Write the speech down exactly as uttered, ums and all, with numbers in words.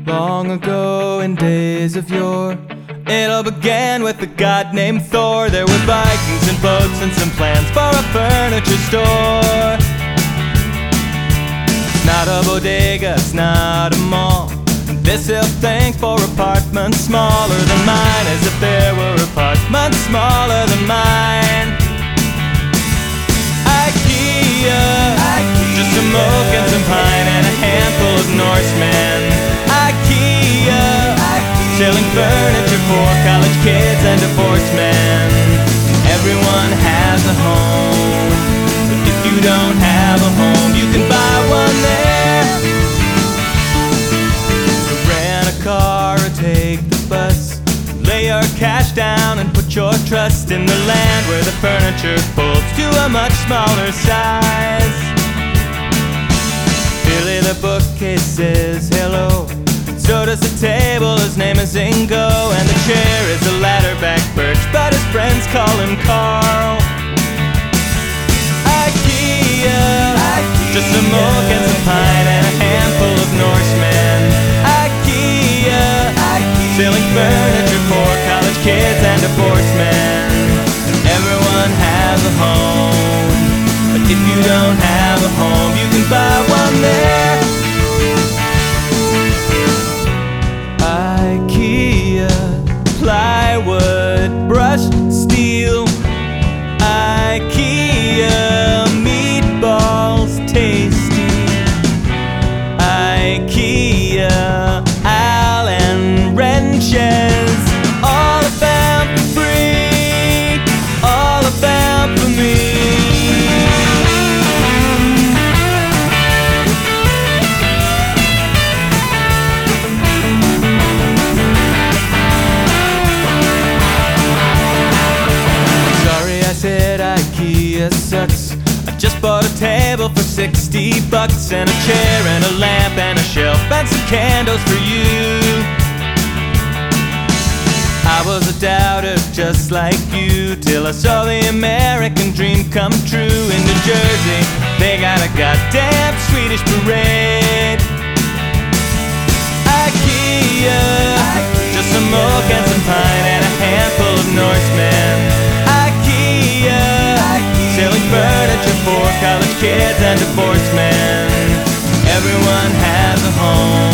Long ago in days of yore, it all began with a god named Thor. There were Vikings and boats and some plans for a furniture store. It's not a bodega, it's not a mall. This hill thinks for apartments smaller than mine, as if there were apartments smaller than mine. IKEA, IKEA. Just some oak and some pine and a handful of Norsemen. IKEA, IKEA. Selling furniture for college kids and divorced men. Everyone has a home, but if you don't have a home, you can buy one there. Rent a car or take the bus. Lay your cash down and put your trust in the land where the furniture folds to a much smaller size. Billy the bookcase says hello, so does the table, his name is Ingo. And the chair is a ladder-back birch, but his friends call him Carl. IKEA, IKEA. Just some oak and some pine and a handful of Norsemen. IKEA, IKEA. Selling furniture for college kids and divorced men. Everyone has a home, but if you don't have a home, you can buy one there. IKEA, plywood, brushed steel. IKEA, meatballs tasty. IKEA, Allen wrenches. All of them for free, all of them for me. IKEA sucks. I just bought a table for sixty bucks, and a chair and a lamp and a shelf and some candles for you. I was a doubter just like you, till I saw the American dream come true. In New Jersey, they got a goddamn Swedish parade. IKEA, IKEA. Just some oak and some pine and a handful of Norsemen. Selling furniture for college kids and divorced men. Everyone has a home,